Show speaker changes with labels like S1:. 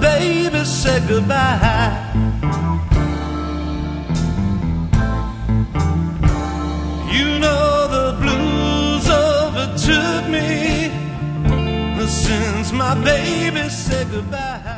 S1: baby said goodbye. You know the blues overtook me since my baby said goodbye.